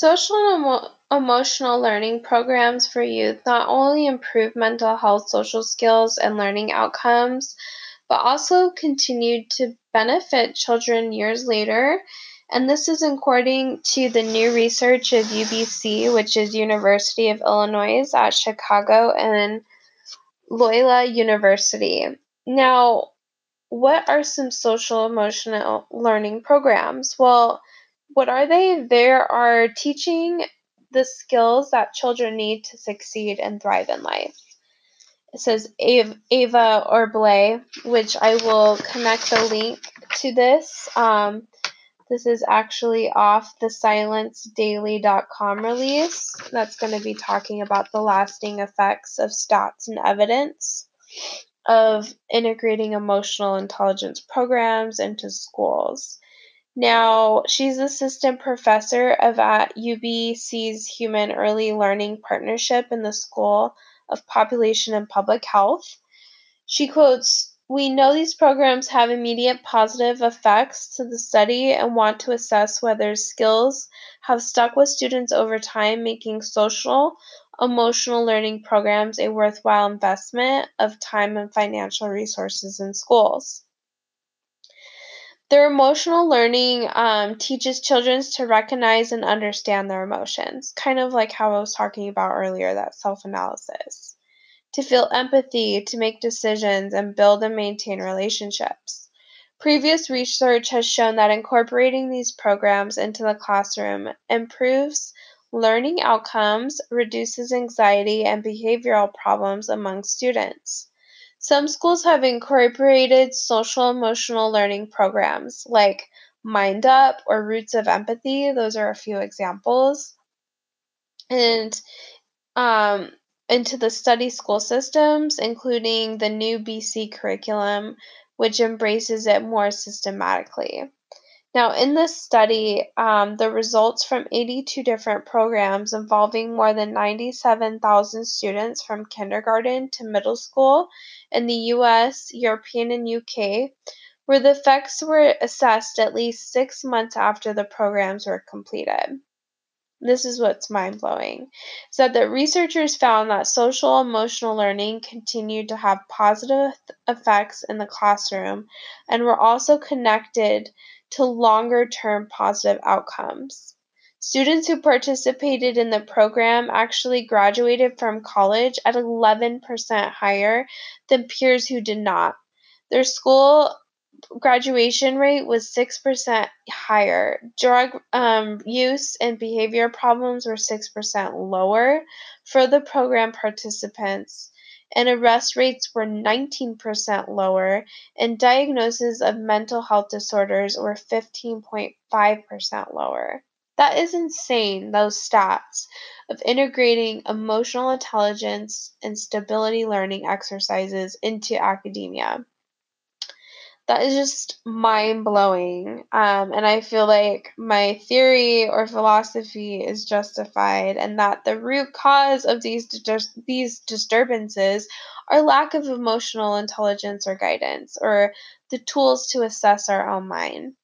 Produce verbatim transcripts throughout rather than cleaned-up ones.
Social and emo- emotional learning programs for youth not only improve mental health, social skills, and learning outcomes, but also continued to benefit children years later. And this is according to the new research of U B C, which is University of Illinois at Chicago, and Loyola University. Now, what are some social emotional learning programs? Well, what are they? They are teaching the skills that children need to succeed and thrive in life. It says Ava, Ava Orblay, which I will connect the link to this. Um, this is actually off the silence daily dot com release. That's going to be talking about the lasting effects of stats and evidence of integrating emotional intelligence programs into schools. Now, she's assistant professor of at U B C's Human Early Learning Partnership in the School of Population and Public Health. She quotes, "We know these programs have immediate positive effects to the study and want to assess whether skills have stuck with students over time, making social emotional learning programs a worthwhile investment of time and financial resources in schools." Their emotional learning um, teaches children to recognize and understand their emotions, kind of like how I was talking about earlier, that self-analysis. To feel empathy, to make decisions, and build and maintain relationships. Previous research has shown that incorporating these programs into the classroom improves learning outcomes, reduces anxiety and behavioral problems among students. Some schools have incorporated social emotional learning programs like Mind Up or Roots of Empathy. Those are a few examples. And um, into the study school systems, including the new B C curriculum, which embraces it more systematically. Now, in this study, um, the results from eighty-two different programs involving more than ninety-seven thousand students from kindergarten to middle school in the U S, European, and U K, where the effects were assessed at least six months after the programs were completed. This is what's mind-blowing, is that the researchers found that social emotional learning continued to have positive effects in the classroom and were also connected to longer-term positive outcomes. Students who participated in the program actually graduated from college at eleven percent higher than peers who did not. Their school graduation rate was six percent higher. Drug um, use and behavior problems were six percent lower for the program participants, and arrest rates were nineteen percent lower, and diagnoses of mental health disorders were fifteen point five percent lower. That is insane, those stats of integrating emotional intelligence and stability learning exercises into academia. That is just mind blowing. Um, and I feel like my theory or philosophy is justified, and that the root cause of these dis- these disturbances are lack of emotional intelligence or guidance, or the tools to assess our own mind.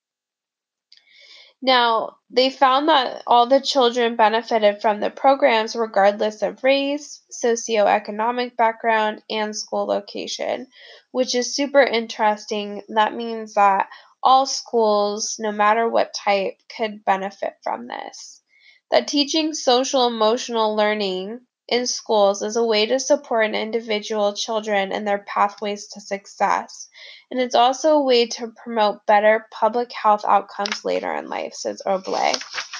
Now, they found that all the children benefited from the programs regardless of race, socioeconomic background, and school location, which is super interesting. That means that all schools, no matter what type, could benefit from this. That teaching social emotional learning in schools is a way to support individual children and their pathways to success. And it's also a way to promote better public health outcomes later in life, says Oblay.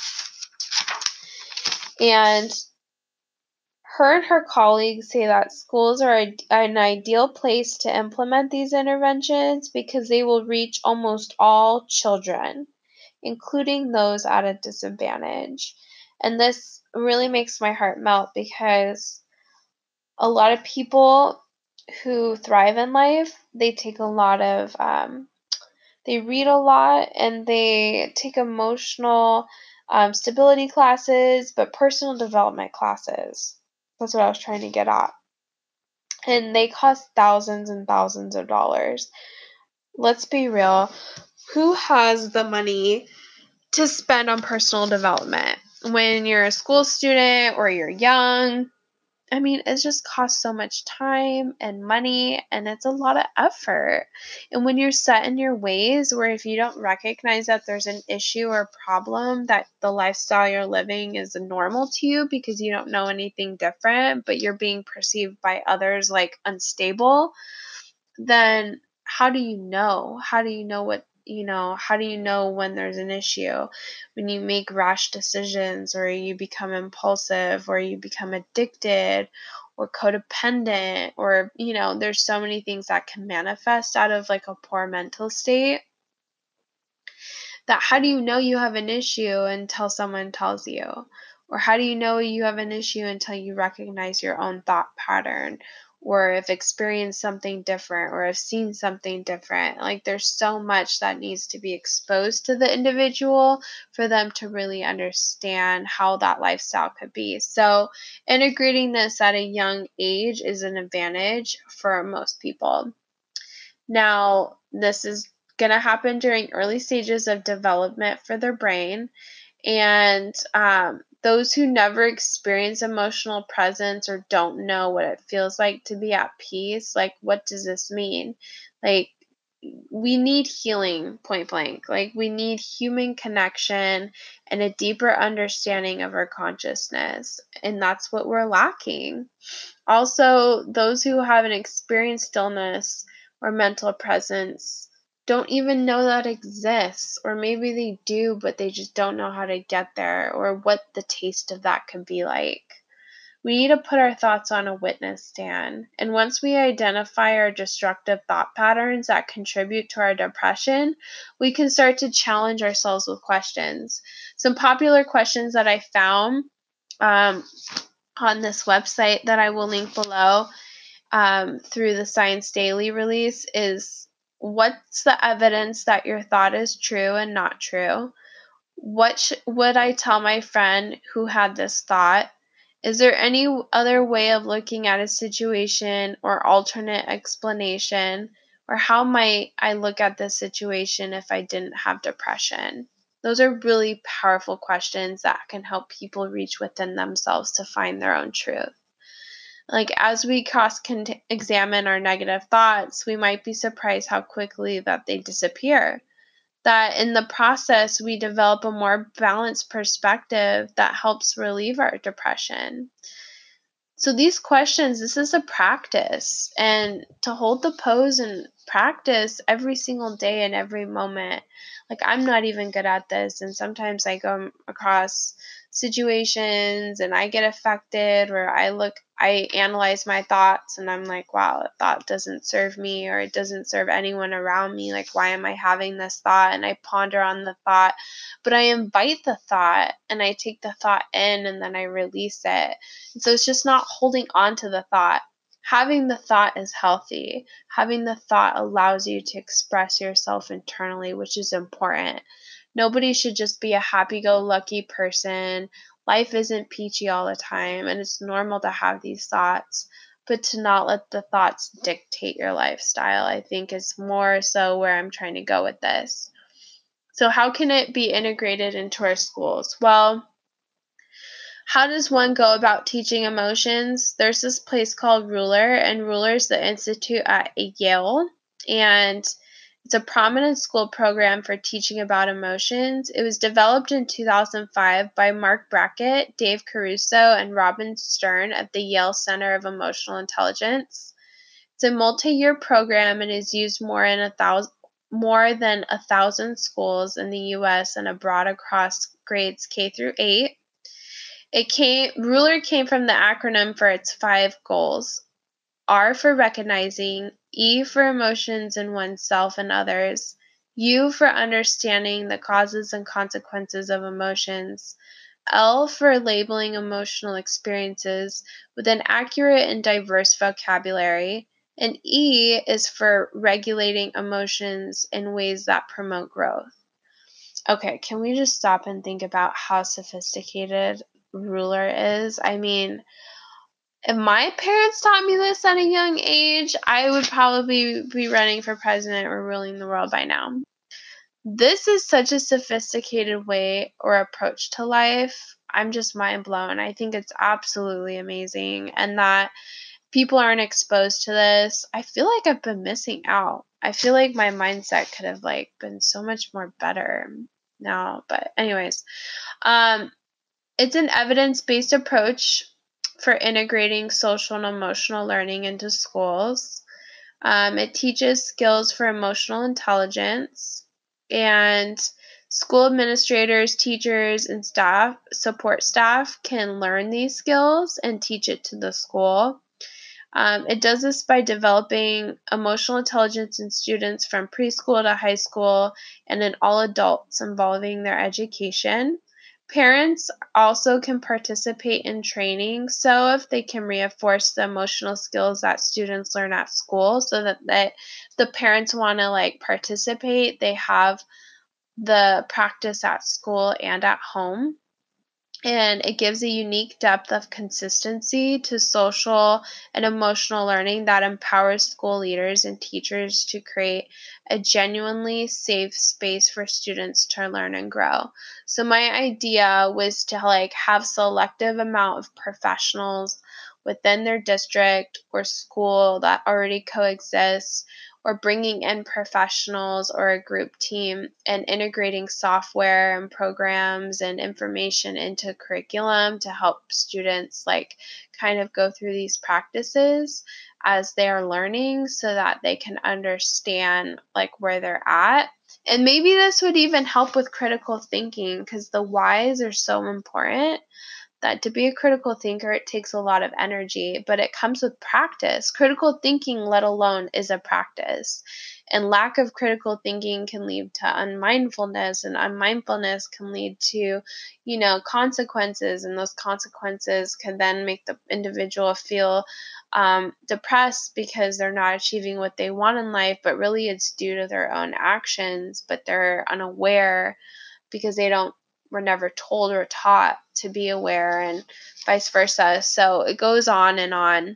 And her and her colleagues say that schools are a, an ideal place to implement these interventions because they will reach almost all children, including those at a disadvantage. And this really makes my heart melt because a lot of people who thrive in life, they take a lot of um, they read a lot and they take emotional um, stability classes, but personal development classes. That's what I was trying to get at. And they cost thousands and thousands of dollars. Let's be real. Who has the money to spend on personal development? when you're a school student or you're young, I mean, it just costs so much time and money, and it's a lot of effort. And when you're set in your ways, where if you don't recognize that there's an issue or problem, that the lifestyle you're living is normal to you because you don't know anything different, but you're being perceived by others like unstable, then how do you know? How do you know what, you know, how do you know when there's an issue? When you make rash decisions, or you become impulsive, or you become addicted or codependent, or, you know, there's so many things that can manifest out of like a poor mental state, that how do you know you have an issue until someone tells you? Or how do you know you have an issue until you recognize your own thought pattern, or have experienced something different, or have seen something different? Like, there's so much that needs to be exposed to the individual for them to really understand how that lifestyle could be. So integrating this at a young age is an advantage for most people. Now, this is going to happen during early stages of development for their brain. And um, those who never experience emotional presence or don't know what it feels like to be at peace, like, what does this mean? Like, we need healing, point blank. Like, we need human connection and a deeper understanding of our consciousness. And that's what we're lacking. Also, those who haven't experienced stillness or mental presence don't even know that exists, or maybe they do, but they just don't know how to get there, or what the taste of that could be like. We need to put our thoughts on a witness stand, and once we identify our destructive thought patterns that contribute to our depression, we can start to challenge ourselves with questions. Some popular questions that I found um, on this website that I will link below um, through the Science Daily release is: what's the evidence that your thought is true and not true? What sh- would I tell my friend who had this thought? Is there any other way of looking at a situation or alternate explanation? Or how might I look at this situation if I didn't have depression? Those are really powerful questions that can help people reach within themselves to find their own truth. Like, as we cross examine our negative thoughts, we might be surprised how quickly that they disappear. That in the process, we develop a more balanced perspective that helps relieve our depression. So these questions, this is a practice, and to hold the pose and practice every single day and every moment. Like, I'm not even good at this, and sometimes I go across situations and I get affected, where I look, I analyze my thoughts and I'm like, wow, that thought doesn't serve me, or it doesn't serve anyone around me. Like, why am I having this thought? And I ponder on the thought, but I invite the thought and I take the thought in and then I release it. And so it's just not holding on to the thought. Having the thought is healthy. Having the thought allows you to express yourself internally, which is important. Nobody should just be a happy-go-lucky person. Life isn't peachy all the time, and it's normal to have these thoughts. But to not let the thoughts dictate your lifestyle, I think, is more so where I'm trying to go with this. So how can it be integrated into our schools? Well, how does one go about teaching emotions? There's this place called Ruler, and Ruler is the institute at Yale, and it's a prominent school program for teaching about emotions. It was developed in two thousand five by Mark Brackett, Dave Caruso, and Robin Stern at the Yale Center of Emotional Intelligence. It's a multi-year program and is used more in a thousand more than a thousand schools in the U S and abroad across grades K through eight. It came Ruler came from the acronym for its five goals: R for recognizing, E for emotions in oneself and others, U for understanding the causes and consequences of emotions, L for labeling emotional experiences with an accurate and diverse vocabulary, and E is for regulating emotions in ways that promote growth. Okay, can we just stop and think about how sophisticated Ruler is? I mean, if my parents taught me this at a young age, I would probably be running for president or ruling the world by now. This is such a sophisticated way or approach to life. I'm just mind blown. I think it's absolutely amazing. And that people aren't exposed to this. I feel like I've been missing out. I feel like my mindset could have like been so much more better now. But anyways, um, it's an evidence-based approach for integrating social and emotional learning into schools. Um, it teaches skills for emotional intelligence, and school administrators, teachers, and staff, support staff can learn these skills and teach it to the school. Um, it does this by developing emotional intelligence in students from preschool to high school and in all adults involving their education. Parents also can participate in training, so if they can reinforce the emotional skills that students learn at school, so that they, the parents want to like participate, they have the practice at school and at home. And it gives a unique depth of consistency to social and emotional learning that empowers school leaders and teachers to create a genuinely safe space for students to learn and grow. So my idea was to like have selective amount of professionals within their district or school that already coexist, or bringing in professionals or a group team and integrating software and programs and information into curriculum to help students like kind of go through these practices as they are learning, so that they can understand like where they're at. And maybe this would even help with critical thinking, because the whys are so important. That to be a critical thinker, it takes a lot of energy, but it comes with practice. Critical thinking, let alone, is a practice. And lack of critical thinking can lead to unmindfulness, and unmindfulness can lead to, you know, consequences, and those consequences can then make the individual feel um, depressed because they're not achieving what they want in life, but really it's due to their own actions, but they're unaware because they don't were never told or taught to be aware, and vice versa. So it goes on and on.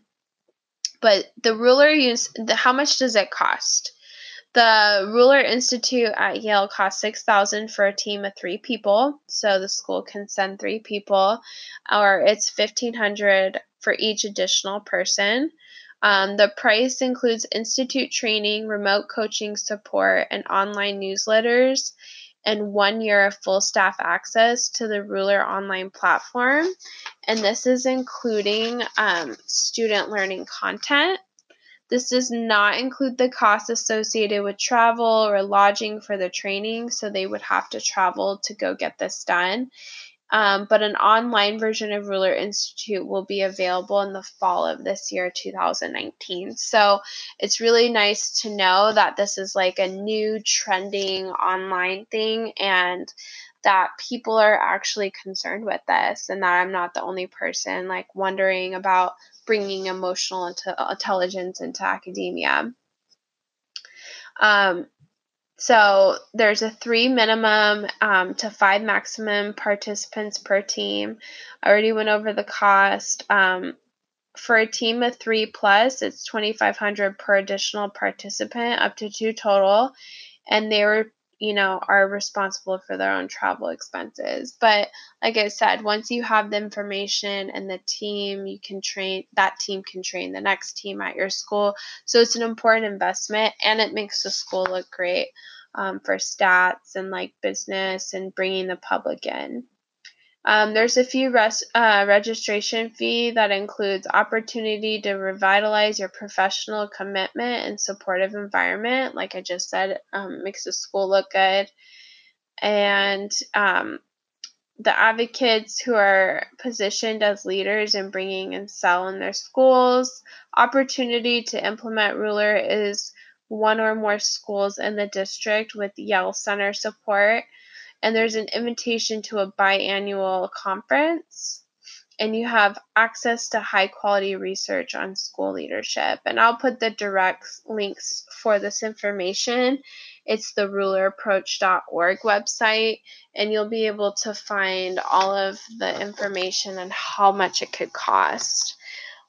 But the ruler use the, how much does it cost? The Ruler Institute at Yale costs six thousand dollars for a team of three people, so the school can send three people, or it's fifteen hundred dollars for each additional person. Um, the price includes institute training, remote coaching support, and online newsletters, and one year of full staff access to the Ruler online platform. And this is including um, student learning content. This does not include the costs associated with travel or lodging for the training, so they would have to travel to go get this done. Um, but an online version of Ruler Institute will be available in the fall of this year, two thousand nineteen. So it's really nice to know that this is like a new trending online thing, and that people are actually concerned with this, and that I'm not the only person like wondering about bringing emotional intelligence into academia. Um, so there's a three minimum um, to five maximum participants per team. I already went over the cost. Um, for a team of three plus, it's twenty-five hundred dollars per additional participant, up to two total. And they were, you know, are responsible for their own travel expenses. But like I said, once you have the information and the team, you can train, that team can train the next team at your school. So it's an important investment, and it makes the school look great um, for stats and like business and bringing the public in. Um, there's a few res- uh, registration fee that includes opportunity to revitalize your professional commitment and supportive environment. Like I just said, um, makes the school look good. And um, the advocates who are positioned as leaders in bringing and selling their schools. Opportunity to implement Ruler is one or more schools in the district with Yale Center support. And there's an invitation to a biannual conference, and you have access to high quality research on school leadership. And I'll put the direct links for this information. It's the ruler approach dot org website, and you'll be able to find all of the information and how much it could cost.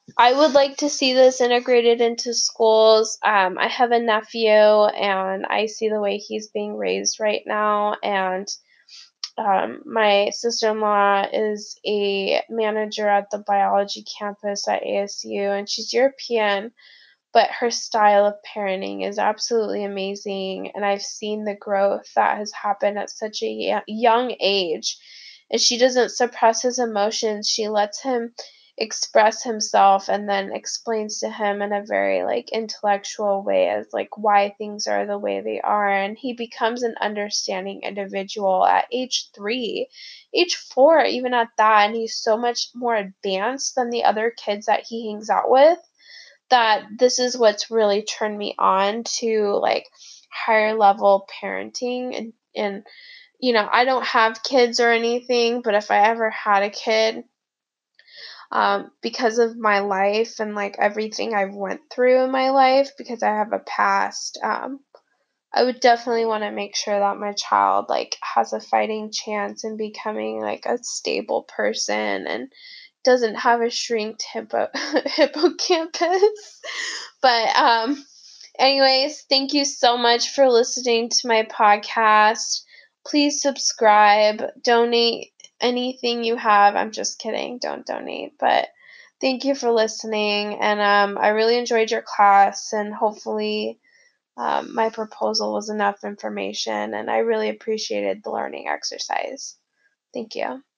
I would like to see this integrated into schools. Um, I have a nephew, and I see the way he's being raised right now. And um, my sister in law is a manager at the biology campus at A S U, and she's European, but her style of parenting is absolutely amazing. And I've seen the growth that has happened at such a y- young age. And she doesn't suppress his emotions, she lets him express himself and then explains to him in a very like intellectual way as like why things are the way they are, and he becomes an understanding individual at age three, age four, even at that. And he's so much more advanced than the other kids that he hangs out with, that this is what's really turned me on to like higher level parenting. And and you know, I don't have kids or anything, but if I ever had a kid, um, because of my life and like everything I've went through in my life, because I have a past, um, I would definitely want to make sure that my child like has a fighting chance in becoming like a stable person and doesn't have a shrinked hippo hippocampus. But um anyways, thank you so much for listening to my podcast. Please subscribe, donate anything you have. I'm just kidding, don't donate. But thank you for listening, and um I really enjoyed your class, and hopefully um, my proposal was enough information, and I really appreciated the learning exercise. Thank you.